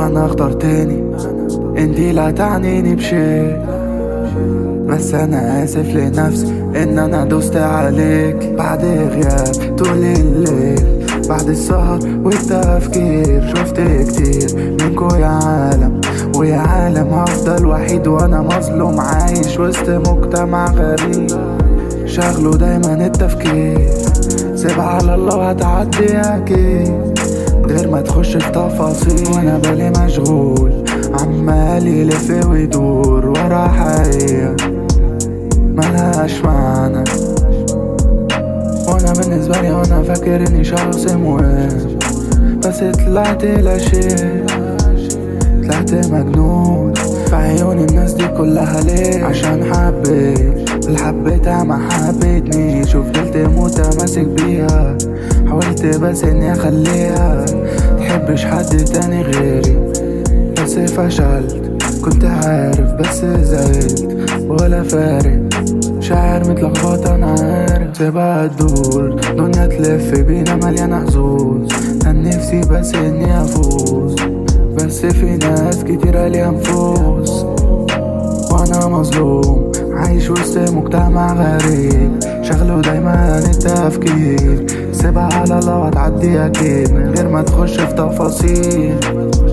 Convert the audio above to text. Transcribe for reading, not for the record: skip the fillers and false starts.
انا اخترتني، انتي لا تعنيني بشيء، بس انا اسف لنفسي ان انا دوست عليك. بعد غياب طول الليل، بعد السهر والتفكير، شفت كتير منكو يا عالم ويا عالم. هفضل وحيد وانا مظلوم، عايش وسط مجتمع غريب شغله دايما التفكير. سيبها على الله وهتعدي اكيد، غير ما تخش في تفاصيل. وانا بالي مشغول عمال يلف ويدور ورا حقيقة ملهاش معنى. وانا بالنسبة لي وانا فاكر اني شخص مهم، بس طلعت لا شيء، طلعت مجنون في عيون الناس دي كلها. ليه؟ عشان حبيت اللي حبيتها ما حبيتنيش، وفضلت متمسك بيها. حاولت بس اني اخليها تحبش حد تاني غيري، بس فشلت. كنت عارف بس زعلت ولا فارق، شاعر متلخبطة انا عارف. سيبها تدور دنيا تلف بينا مليانة حظوظ، كان نفسي بس اني افوز، بس في ناس كتيرة ليها نفوس. وانا مظلوم عايش وسط مجتمع غريب شغله دايما التفكير. سيبها على الله وهتعدي اكيد، من غير ما تخش في تفاصيل.